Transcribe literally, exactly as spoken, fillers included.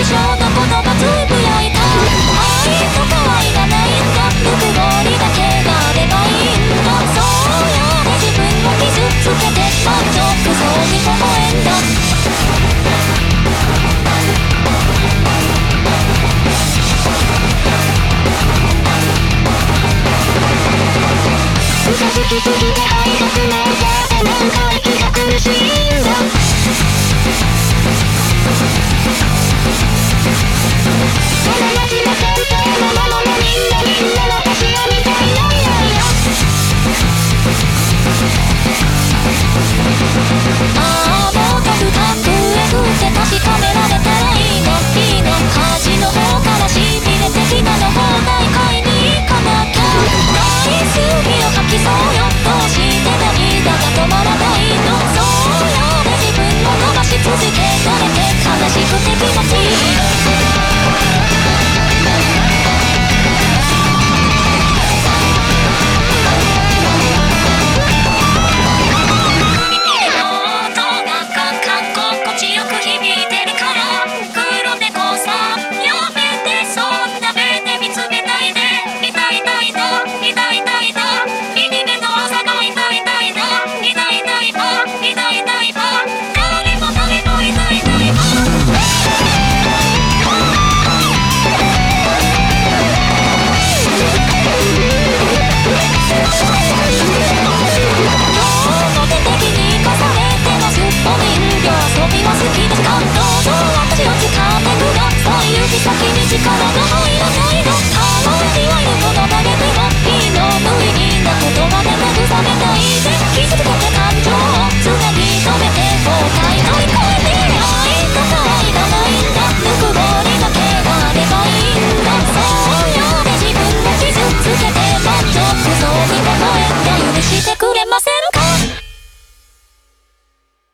不詳な言葉つぶやいた。愛とか愛がないんだ、ぬくもりだけがあればいいんだ。そうやって自分を傷つけて満足そうに微笑んだ。嘘つきすぎて背徳もさせなんか息が苦しいんだ。この街の先生のままのみんなみんな私を見たいのいやいや。ああもっと深くえぐって確かめられたらいいのいいの。端の方からしびれてひなの方内買いに行かなきゃ。大好きを吐きそうよ。どうして涙が止まらないの。そうやって自分を伸ばし続けられて悲しくて気持ちいい。先に力が入らないの。たまにはいるもの投げてもいいの。無意味な言葉で慰めないで。傷つけて感情を常に止めて後悔